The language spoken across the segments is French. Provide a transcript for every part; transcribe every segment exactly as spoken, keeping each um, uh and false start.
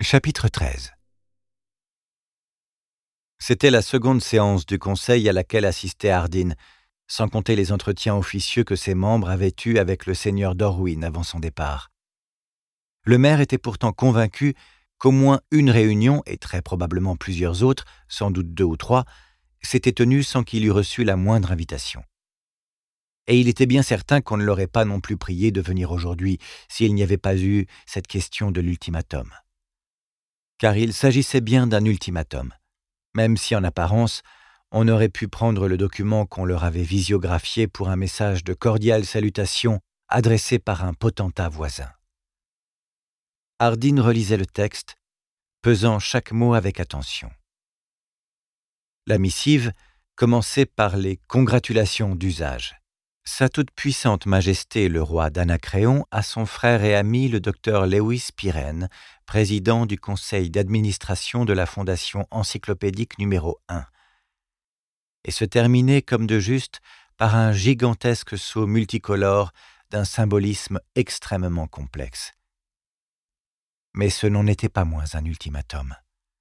Chapitre treize. C'était la seconde séance du conseil à laquelle assistait Hardin, sans compter les entretiens officieux que ses membres avaient eus avec le seigneur d'Orwyn avant son départ. Le maire était pourtant convaincu qu'au moins une réunion, et très probablement plusieurs autres, sans doute deux ou trois, s'était tenue sans qu'il eût reçu la moindre invitation. Et il était bien certain qu'on ne l'aurait pas non plus prié de venir aujourd'hui s'il n'y avait pas eu cette question de l'ultimatum. Car il s'agissait bien d'un ultimatum, même si en apparence, on aurait pu prendre le document qu'on leur avait visiographié pour un message de cordiale salutation adressé par un potentat voisin. Hardin relisait le texte, pesant chaque mot avec attention. La missive commençait par les congratulations d'usage. Sa toute-puissante majesté le roi d'Anacréon à son frère et ami le docteur Lewis Pirenne, président du conseil d'administration de la fondation encyclopédique numéro un, et se terminait comme de juste par un gigantesque sceau multicolore d'un symbolisme extrêmement complexe. Mais ce n'en était pas moins un ultimatum.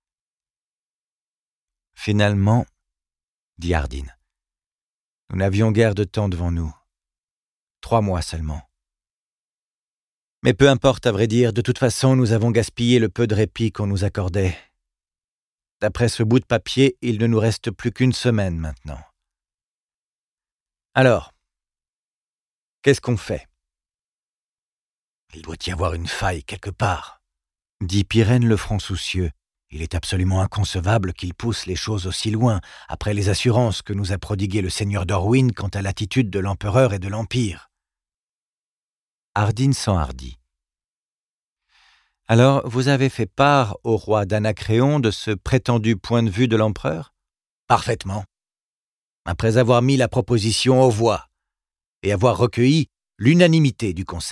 Finalement, dit Hardin, nous n'avions guère de temps devant nous. Trois mois seulement. Mais peu importe, à vrai dire, de toute façon, nous avons gaspillé le peu de répit qu'on nous accordait. D'après ce bout de papier, il ne nous reste plus qu'une semaine maintenant. Alors, qu'est-ce qu'on fait ? Il doit y avoir une faille quelque part, dit Pirenne le front soucieux. Il est absolument inconcevable qu'il pousse les choses aussi loin, après les assurances que nous a prodiguées le seigneur d'Orwyn quant à l'attitude de l'empereur et de l'Empire. Hardin s'enhardit. « Alors, vous avez fait part au roi d'Anacréon de ce prétendu point de vue de l'empereur ?»« Parfaitement. Après avoir mis la proposition aux voix et avoir recueilli l'unanimité du conseil. »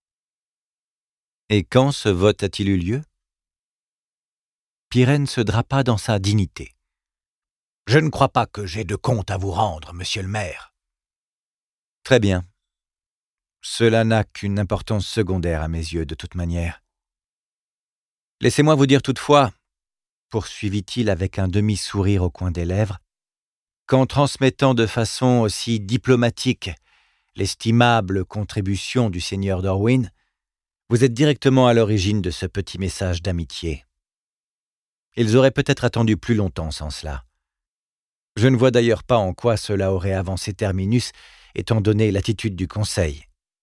Et quand ce vote a-t-il eu lieu ? Pirenne se drapa dans sa dignité. « Je ne crois pas que j'ai de compte à vous rendre, monsieur le maire. »« Très bien. Cela n'a qu'une importance secondaire à mes yeux, de toute manière. Laissez-moi vous dire toutefois, poursuivit-il avec un demi-sourire au coin des lèvres, qu'en transmettant de façon aussi diplomatique l'estimable contribution du seigneur d'Orwyn, vous êtes directement à l'origine de ce petit message d'amitié. Ils auraient peut-être attendu plus longtemps sans cela. Je ne vois d'ailleurs pas en quoi cela aurait avancé terminus, étant donné l'attitude du conseil. »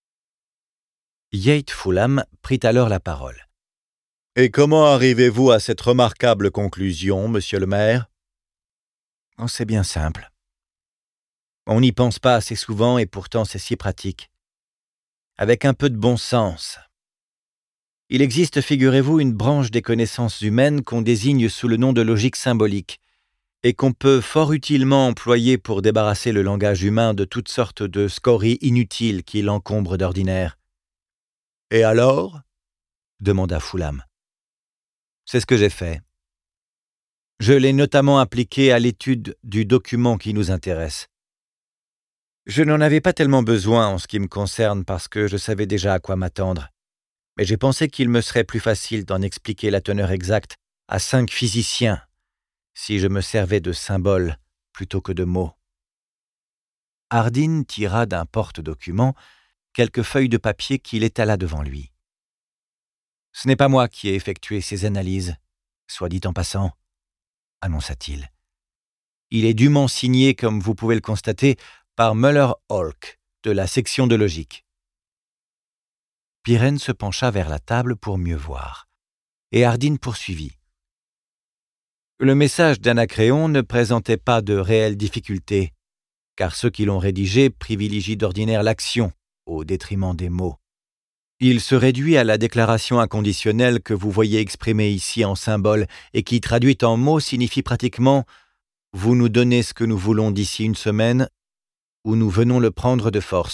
Yate Fulham prit alors la parole. « Et comment arrivez-vous à cette remarquable conclusion, monsieur le maire ?»« Oh, c'est bien simple. On n'y pense pas assez souvent et pourtant c'est si pratique. Avec un peu de bon sens. Il existe, figurez-vous, une branche des connaissances humaines qu'on désigne sous le nom de logique symbolique et qu'on peut fort utilement employer pour débarrasser le langage humain de toutes sortes de scories inutiles qui l'encombrent d'ordinaire. »« Et alors ?» demanda Fulham. « C'est ce que j'ai fait. Je l'ai notamment appliqué à l'étude du document qui nous intéresse. Je n'en avais pas tellement besoin en ce qui me concerne parce que je savais déjà à quoi m'attendre, mais j'ai pensé qu'il me serait plus facile d'en expliquer la teneur exacte à cinq physiciens si je me servais de symboles plutôt que de mots. » Hardin tira d'un porte-document quelques feuilles de papier qu'il étala devant lui. « Ce n'est pas moi qui ai effectué ces analyses, soit dit en passant, » annonça-t-il. « Il est dûment signé, comme vous pouvez le constater, par Muller-Holk, de la section de logique. » Pirenne se pencha vers la table pour mieux voir, et Hardin poursuivit. « Le message d'Anacréon ne présentait pas de réelles difficultés, car ceux qui l'ont rédigé privilégient d'ordinaire l'action au détriment des mots. Il se réduit à la déclaration inconditionnelle que vous voyez exprimée ici en symbole et qui, traduite en mots, signifie pratiquement « Vous nous donnez ce que nous voulons d'ici une semaine ou nous venons le prendre de force. »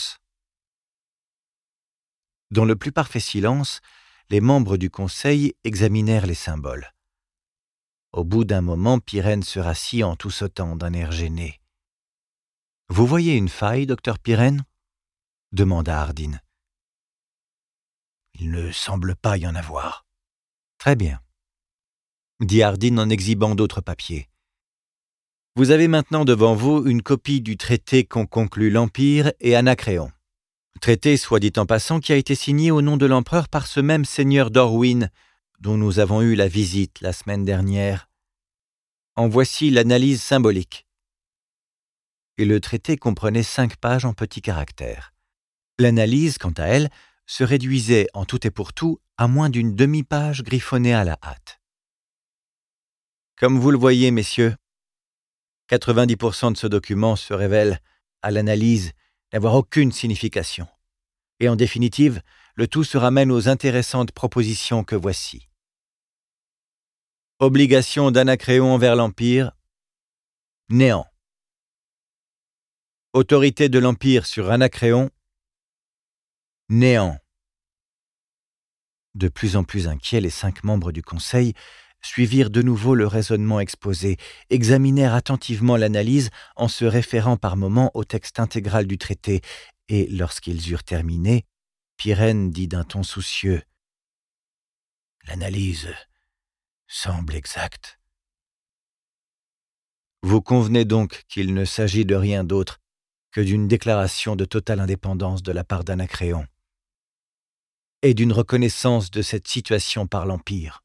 Dans le plus parfait silence, les membres du conseil examinèrent les symboles. Au bout d'un moment, Pirenne se rassit en tout sautant d'un air gêné. « Vous voyez une faille, docteur Pirenne ?» demanda Hardin. « Il ne semble pas y en avoir. »« Très bien. dit Hardin en exhibant d'autres papiers. Vous avez maintenant devant vous une copie du traité qu'ont conclu l'Empire et Anacréon. Traité, soit dit en passant, qui a été signé au nom de l'empereur par ce même seigneur d'Orwyn, dont nous avons eu la visite la semaine dernière. En voici l'analyse symbolique. Et le traité comprenait cinq pages en petits caractères. L'analyse, quant à elle, se réduisait en tout et pour tout à moins d'une demi-page griffonnée à la hâte. Comme vous le voyez, messieurs, quatre-vingt-dix pour cent de ce document se révèle, à l'analyse, n'avoir aucune signification. Et en définitive, le tout se ramène aux intéressantes propositions que voici. Obligation d'Anacréon envers l'Empire, néant. Autorité de l'Empire sur Anacréon, néant. De plus en plus inquiets, les cinq membres du Conseil suivirent de nouveau le raisonnement exposé, examinèrent attentivement l'analyse en se référant par moments au texte intégral du traité, et lorsqu'ils eurent terminé, Pirène dit d'un ton soucieux « L'analyse semble exacte. » Vous convenez donc qu'il ne s'agit de rien d'autre que d'une déclaration de totale indépendance de la part d'Anacréon et d'une reconnaissance de cette situation par l'Empire.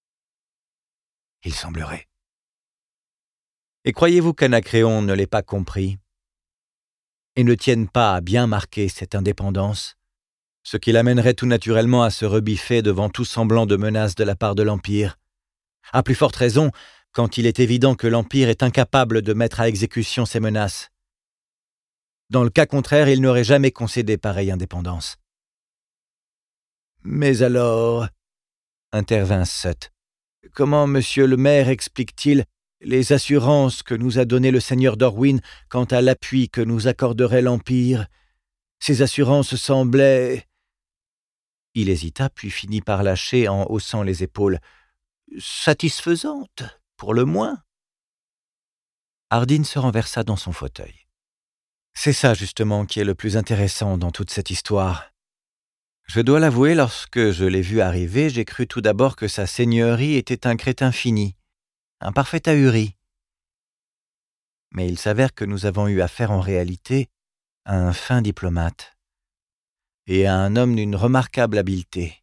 Il semblerait. Et croyez-vous qu'Anacréon ne l'ait pas compris et ne tienne pas à bien marquer cette indépendance, ce qui l'amènerait tout naturellement à se rebiffer devant tout semblant de menace de la part de l'Empire, à plus forte raison quand il est évident que l'Empire est incapable de mettre à exécution ces menaces. Dans le cas contraire, il n'aurait jamais concédé pareille indépendance. « Mais alors, » intervint Sut, « comment monsieur le maire explique-t-il les assurances que nous a données le seigneur d'Orwyn quant à l'appui que nous accorderait l'Empire? Ces assurances semblaient... » Il hésita, puis finit par lâcher en haussant les épaules. « Satisfaisantes, pour le moins. » Hardin se renversa dans son fauteuil. « C'est ça, justement, qui est le plus intéressant dans toute cette histoire. Je dois l'avouer, lorsque je l'ai vu arriver, j'ai cru tout d'abord que sa seigneurie était un crétin fini, un parfait ahuri. Mais il s'avère que nous avons eu affaire en réalité à un fin diplomate et à un homme d'une remarquable habileté.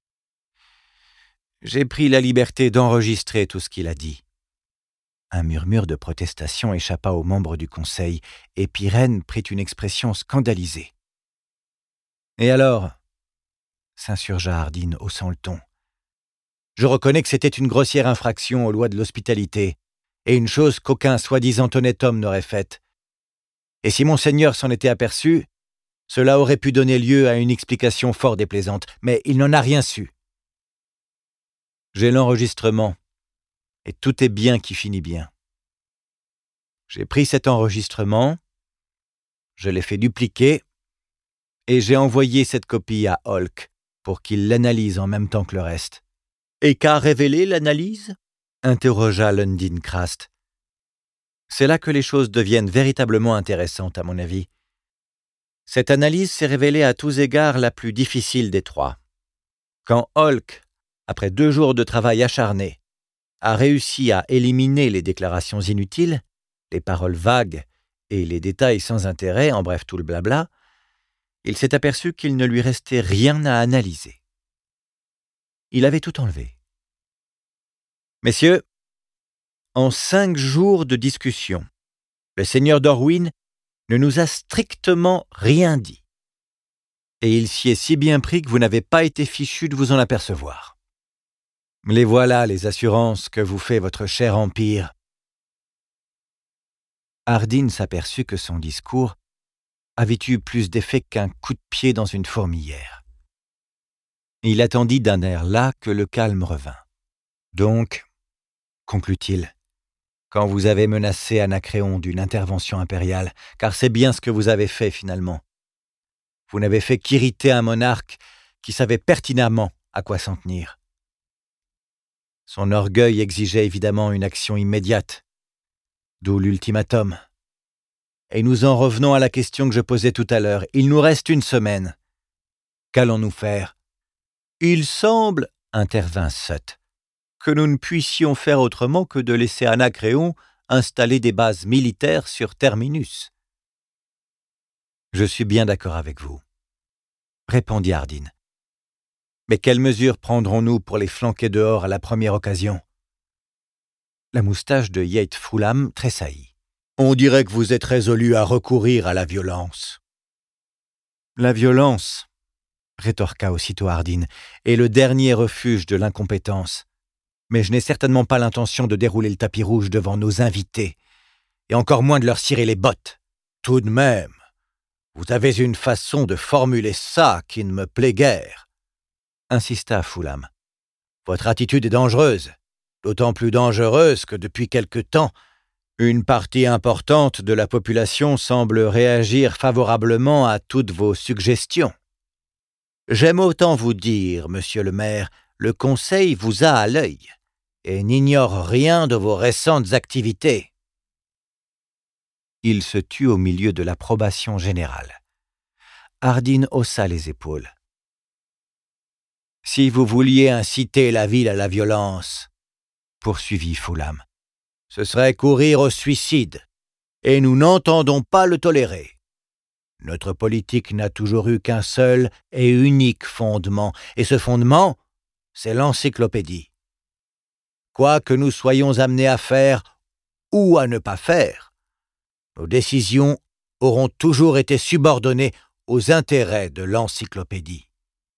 J'ai pris la liberté d'enregistrer tout ce qu'il a dit. » Un murmure de protestation échappa aux membres du Conseil, et Pirène prit une expression scandalisée. « Et alors ?» s'insurgea Hardin, haussant le ton. « Je reconnais que c'était une grossière infraction aux lois de l'hospitalité, et une chose qu'aucun soi-disant honnête homme n'aurait faite. Et si monseigneur s'en était aperçu, cela aurait pu donner lieu à une explication fort déplaisante, mais il n'en a rien su. J'ai l'enregistrement, et tout est bien qui finit bien. J'ai pris cet enregistrement, je l'ai fait dupliquer, et j'ai envoyé cette copie à Holk pour qu'il l'analyse en même temps que le reste. »« Et qu'a révélé l'analyse ?» interrogea Lundin Krast. « C'est là que les choses deviennent véritablement intéressantes, à mon avis. Cette analyse s'est révélée à tous égards la plus difficile des trois. Quand Holk, après deux jours de travail acharné, a réussi à éliminer les déclarations inutiles, les paroles vagues et les détails sans intérêt, en bref tout le blabla, il s'est aperçu qu'il ne lui restait rien à analyser. Il avait tout enlevé. Messieurs, en cinq jours de discussion, le seigneur d'Orwyn ne nous a strictement rien dit. Et il s'y est si bien pris que vous n'avez pas été fichu de vous en apercevoir. Les voilà, les assurances que vous fait votre cher Empire. » Hardin s'aperçut que son discours avait eu plus d'effet qu'un coup de pied dans une fourmilière. Il attendit d'un air las que le calme revint. « Donc, conclut-il, quand vous avez menacé Anacréon d'une intervention impériale, car c'est bien ce que vous avez fait finalement, vous n'avez fait qu'irriter un monarque qui savait pertinemment à quoi s'en tenir. Son orgueil exigeait évidemment une action immédiate, d'où l'ultimatum. Et nous en revenons à la question que je posais tout à l'heure. Il nous reste une semaine. Qu'allons-nous faire ? Il semble, intervint Sut, que nous ne puissions faire autrement que de laisser Anacréon installer des bases militaires sur Terminus. Je suis bien d'accord avec vous, répondit Hardin. Mais quelles mesures prendrons-nous pour les flanquer dehors à la première occasion? La moustache de Yate Fulham tressaillit. On dirait que vous êtes résolu à recourir à la violence. La violence, rétorqua aussitôt Hardin, est le dernier refuge de l'incompétence. Mais je n'ai certainement pas l'intention de dérouler le tapis rouge devant nos invités, et encore moins de leur cirer les bottes. Tout de même, vous avez une façon de formuler ça qui ne me plaît guère, insista Fulham. Votre attitude est dangereuse, d'autant plus dangereuse que depuis quelque temps, une partie importante de la population semble réagir favorablement à toutes vos suggestions. J'aime autant vous dire, monsieur le maire, le Conseil vous a à l'œil et n'ignore rien de vos récentes activités. Il se tut au milieu de l'approbation générale. Hardin haussa les épaules. Si vous vouliez inciter la ville à la violence, poursuivit Fulham, ce serait courir au suicide, et nous n'entendons pas le tolérer. Notre politique n'a toujours eu qu'un seul et unique fondement, et ce fondement, c'est l'encyclopédie. Quoi que nous soyons amenés à faire ou à ne pas faire, nos décisions auront toujours été subordonnées aux intérêts de l'encyclopédie.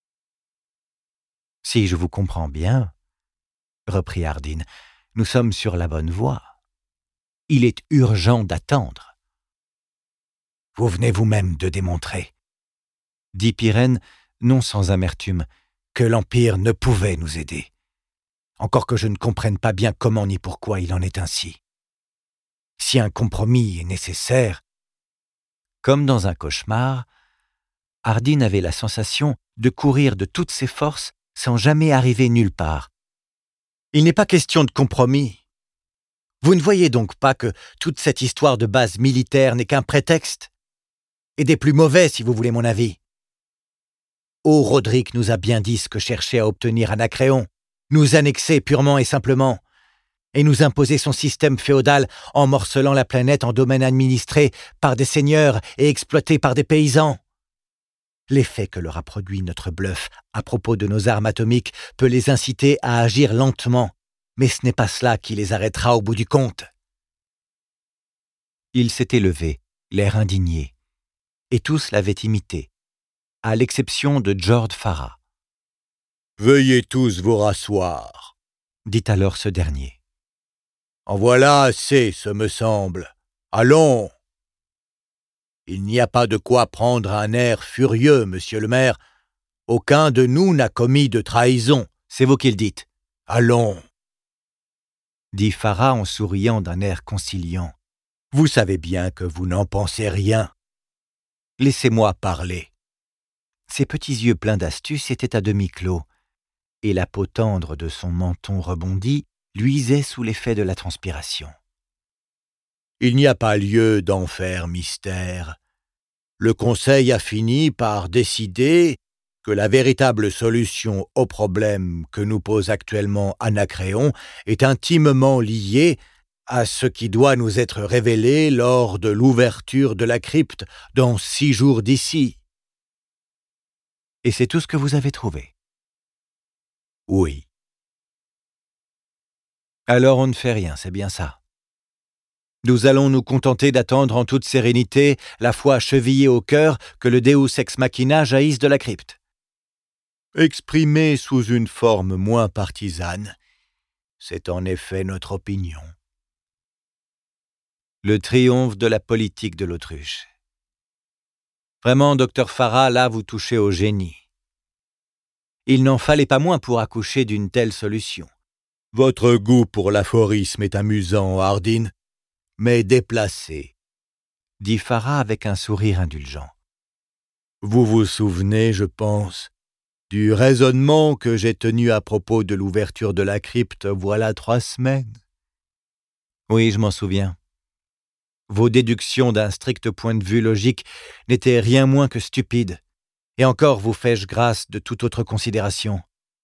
Si je vous comprends bien, reprit Hardin, nous sommes sur la bonne voie. Il est urgent d'attendre. Vous venez vous-même de démontrer, dit Pirenne, non sans amertume, que l'Empire ne pouvait nous aider. Encore que je ne comprenne pas bien comment ni pourquoi il en est ainsi. Si un compromis est nécessaire... Comme dans un cauchemar, Hardin avait la sensation de courir de toutes ses forces sans jamais arriver nulle part. Il n'est pas question de compromis. Vous ne voyez donc pas que toute cette histoire de base militaire n'est qu'un prétexte? Et des plus mauvais, si vous voulez mon avis. Oh, Roderick nous a bien dit ce que cherchait à obtenir Anacréon, nous annexer purement et simplement, et nous imposer son système féodal en morcelant la planète en domaines administrés par des seigneurs et exploités par des paysans. L'effet que leur a produit notre bluff à propos de nos armes atomiques peut les inciter à agir lentement, mais ce n'est pas cela qui les arrêtera au bout du compte. Il s'était levé, l'air indigné, et tous l'avaient imité, à l'exception de George Farrar. « Veuillez tous vous rasseoir, » dit alors ce dernier. « En voilà assez, ce me semble. Allons !» Il n'y a pas de quoi prendre un air furieux, monsieur le maire. Aucun de nous n'a commis de trahison. C'est vous qui le dites. Allons, dit Farrar en souriant d'un air conciliant. Vous savez bien que vous n'en pensez rien. Laissez-moi parler. Ses petits yeux pleins d'astuce étaient à demi clos, et la peau tendre de son menton rebondi luisait sous l'effet de la transpiration. Il n'y a pas lieu d'en faire mystère. Le Conseil a fini par décider que la véritable solution au problème que nous pose actuellement Anacréon est intimement liée à ce qui doit nous être révélé lors de l'ouverture de la crypte dans six jours d'ici. Et c'est tout ce que vous avez trouvé? Oui. Alors on ne fait rien, c'est bien ça. Nous allons nous contenter d'attendre en toute sérénité, la foi chevillée au cœur, que le Deus ex machina jaillisse de la crypte. Exprimé sous une forme moins partisane, c'est en effet notre opinion. Le triomphe de la politique de l'autruche. Vraiment, docteur Farrar, là vous touchez au génie. Il n'en fallait pas moins pour accoucher d'une telle solution. Votre goût pour l'aphorisme est amusant, Hardin, mais déplacé, dit Farrar avec un sourire indulgent. Vous vous souvenez, je pense, du raisonnement que j'ai tenu à propos de l'ouverture de la crypte voilà trois semaines. Oui, je m'en souviens. Vos déductions d'un strict point de vue logique n'étaient rien moins que stupides, et encore vous fais-je grâce de toute autre considération.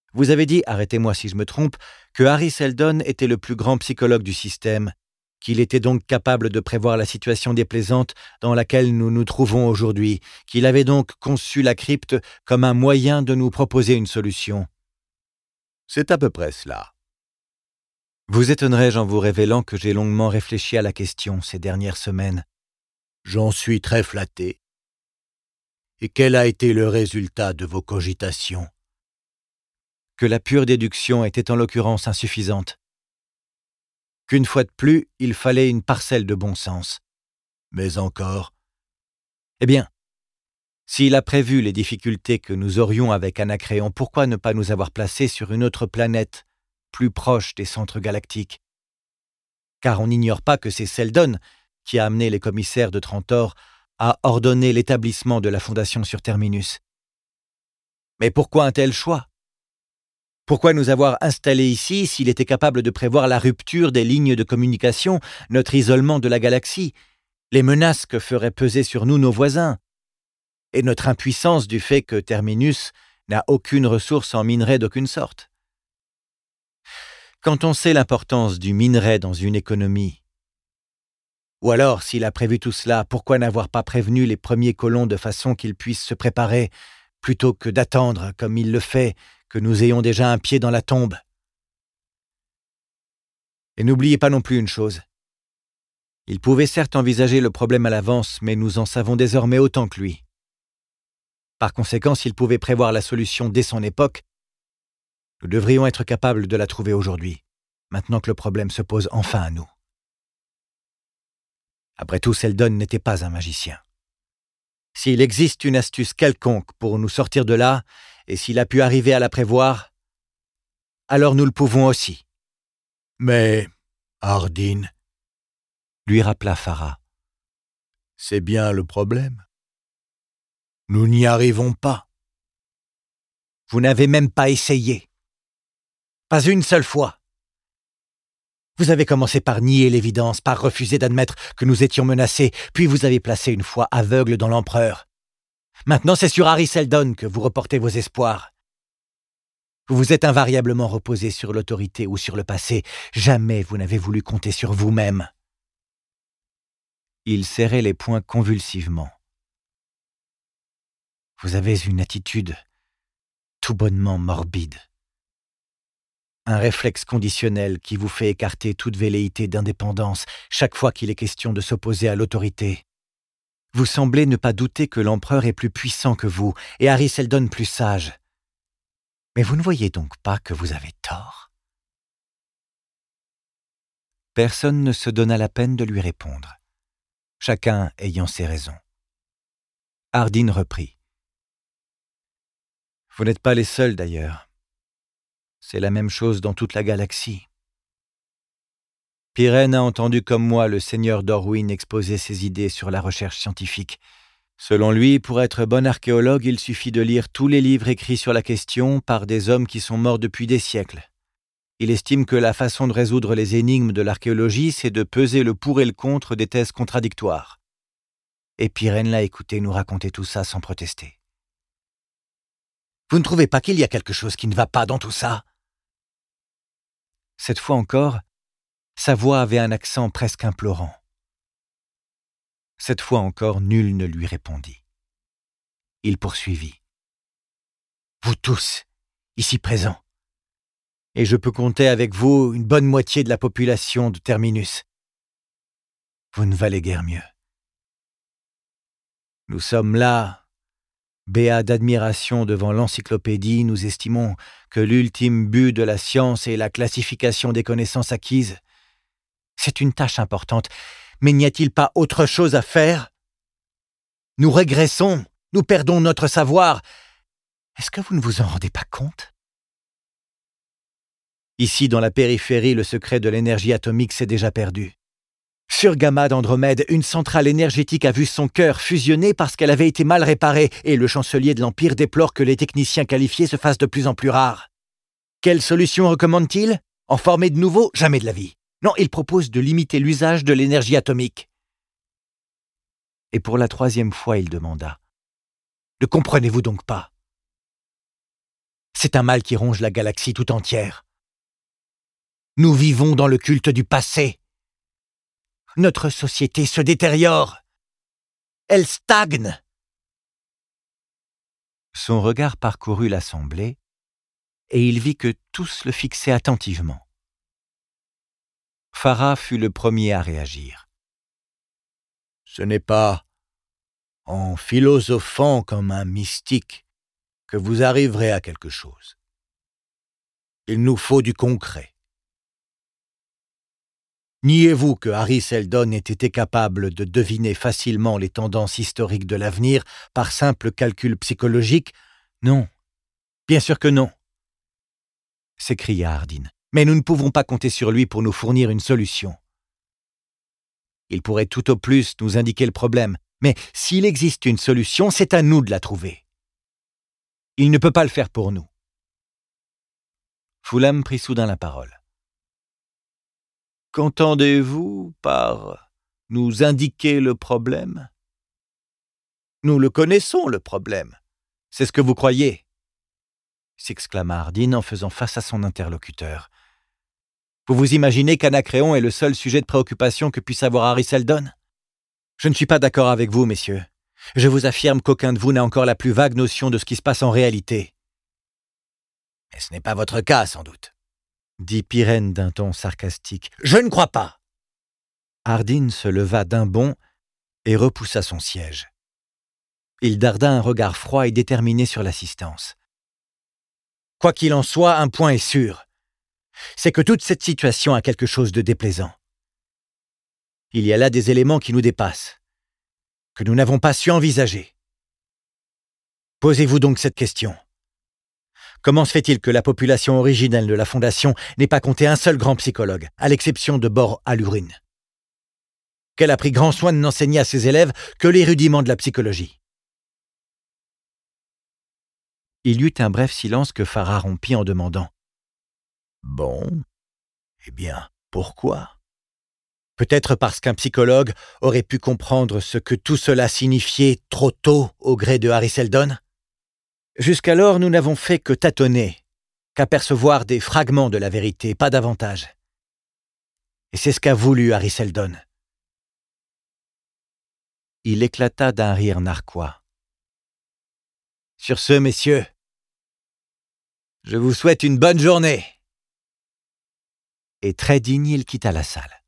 Vous avez dit, arrêtez-moi si je me trompe, que Hari Seldon était le plus grand psychologue du système, qu'il était donc capable de prévoir la situation déplaisante dans laquelle nous nous trouvons aujourd'hui, qu'il avait donc conçu la crypte comme un moyen de nous proposer une solution. C'est à peu près cela. Vous étonnerai-je en vous révélant que j'ai longuement réfléchi à la question ces dernières semaines. J'en suis très flatté. Et quel a été le résultat de vos cogitations ? Que la pure déduction était en l'occurrence insuffisante. Qu'une fois de plus, il fallait une parcelle de bon sens. Mais encore. Eh bien, s'il a prévu les difficultés que nous aurions avec Anacréon, pourquoi ne pas nous avoir placés sur une autre planète, plus proche des centres galactiques ? Car on n'ignore pas que c'est Seldon qui a amené les commissaires de Trantor à ordonner l'établissement de la fondation sur Terminus. Mais pourquoi un tel choix ? Pourquoi nous avoir installés ici s'il était capable de prévoir la rupture des lignes de communication, notre isolement de la galaxie, les menaces que feraient peser sur nous nos voisins, et notre impuissance du fait que Terminus n'a aucune ressource en minerai d'aucune sorte ? Quand on sait l'importance du minerai dans une économie, ou alors s'il a prévu tout cela, pourquoi n'avoir pas prévenu les premiers colons de façon qu'ils puissent se préparer, plutôt que d'attendre, comme il le fait, que nous ayons déjà un pied dans la tombe. Et n'oubliez pas non plus une chose. Il pouvait certes envisager le problème à l'avance, mais nous en savons désormais autant que lui. Par conséquent, s'il pouvait prévoir la solution dès son époque, nous devrions être capables de la trouver aujourd'hui, maintenant que le problème se pose enfin à nous. Après tout, Seldon n'était pas un magicien. S'il existe une astuce quelconque pour nous sortir de là, et s'il a pu arriver à la prévoir, alors nous le pouvons aussi. Mais, Hardin, lui rappela Farah, c'est bien le problème. Nous n'y arrivons pas. Vous n'avez même pas essayé. Pas une seule fois. Vous avez commencé par nier l'évidence, par refuser d'admettre que nous étions menacés, puis vous avez placé une foi aveugle dans l'empereur. Maintenant, c'est sur Hari Seldon que vous reportez vos espoirs. Vous vous êtes invariablement reposé sur l'autorité ou sur le passé. Jamais vous n'avez voulu compter sur vous-même. Il serrait les poings convulsivement. Vous avez une attitude tout bonnement morbide. Un réflexe conditionnel qui vous fait écarter toute velléité d'indépendance chaque fois qu'il est question de s'opposer à l'autorité. Vous semblez ne pas douter que l'empereur est plus puissant que vous et Hari Seldon plus sage. Mais vous ne voyez donc pas que vous avez tort. Personne ne se donna la peine de lui répondre, chacun ayant ses raisons. Hardin reprit. Vous n'êtes pas les seuls d'ailleurs. C'est la même chose dans toute la galaxie. Pirène a entendu comme moi le seigneur d'Orwyn exposer ses idées sur la recherche scientifique. Selon lui, pour être bon archéologue, il suffit de lire tous les livres écrits sur la question par des hommes qui sont morts depuis des siècles. Il estime que la façon de résoudre les énigmes de l'archéologie, c'est de peser le pour et le contre des thèses contradictoires. Et Pirène l'a écouté nous raconter tout ça sans protester. Vous ne trouvez pas qu'il y a quelque chose qui ne va pas dans tout ça ? Cette fois encore, sa voix avait un accent presque implorant. Cette fois encore, nul ne lui répondit. Il poursuivit. Vous tous, ici présents, et je peux compter avec vous une bonne moitié de la population de Terminus. Vous ne valez guère mieux. Nous sommes là, béats d'admiration devant l'encyclopédie, nous estimons que l'ultime but de la science est la classification des connaissances acquises. C'est une tâche importante, mais n'y a-t-il pas autre chose à faire ? Nous régressons, nous perdons notre savoir. Est-ce que vous ne vous en rendez pas compte ? Ici, dans la périphérie, le secret de l'énergie atomique s'est déjà perdu. Sur Gamma d'Andromède, une centrale énergétique a vu son cœur fusionner parce qu'elle avait été mal réparée, et le chancelier de l'Empire déplore que les techniciens qualifiés se fassent de plus en plus rares. Quelle solution recommande-t-il ? En former de nouveaux ? Jamais de la vie. Non, il propose de limiter l'usage de l'énergie atomique. Et pour la troisième fois, il demanda « Ne comprenez-vous donc pas ? C'est un mal qui ronge la galaxie tout entière. Nous vivons dans le culte du passé. Notre société se détériore. Elle stagne. Son regard parcourut l'assemblée, et il vit que tous le fixaient attentivement. Farah fut le premier à réagir. « Ce n'est pas en philosophant comme un mystique que vous arriverez à quelque chose. Il nous faut du concret. Niez-vous que Harry Seldon ait été capable de deviner facilement les tendances historiques de l'avenir par simple calcul psychologique? Non, bien sûr que non, s'écria Hardin. Mais nous ne pouvons pas compter sur lui pour nous fournir une solution. Il pourrait tout au plus nous indiquer le problème, mais s'il existe une solution, c'est à nous de la trouver. Il ne peut pas le faire pour nous. Fulham prit soudain la parole. Qu'entendez-vous par nous indiquer le problème? Nous le connaissons, le problème. C'est ce que vous croyez, s'exclama Hardin en faisant face à son interlocuteur. Vous vous imaginez qu'Anacréon est le seul sujet de préoccupation que puisse avoir Harry Seldon? Je ne suis pas d'accord avec vous, messieurs. Je vous affirme qu'aucun de vous n'a encore la plus vague notion de ce qui se passe en réalité. Mais ce n'est pas votre cas, sans doute, dit Pirenne d'un ton sarcastique. « Je ne crois pas !» Hardin se leva d'un bond et repoussa son siège. Il darda un regard froid et déterminé sur l'assistance. « Quoi qu'il en soit, un point est sûr. C'est que toute cette situation a quelque chose de déplaisant. Il y a là des éléments qui nous dépassent, que nous n'avons pas su envisager. Posez-vous donc cette question. Comment se fait-il que la population originelle de la Fondation n'ait pas compté un seul grand psychologue, à l'exception de Bor Alurin, qu'elle a pris grand soin de n'enseigner à ses élèves que les rudiments de la psychologie? Il y eut un bref silence que Farah rompit en demandant « Bon, eh bien, pourquoi ?» Peut-être parce qu'un psychologue aurait pu comprendre ce que tout cela signifiait trop tôt au gré de Harry Seldon? Jusqu'alors, nous n'avons fait que tâtonner, qu'apercevoir des fragments de la vérité, pas davantage. Et c'est ce qu'a voulu Harry Seldon. Il éclata d'un rire narquois. Sur ce, messieurs, je vous souhaite une bonne journée. Et très digne, il quitta la salle.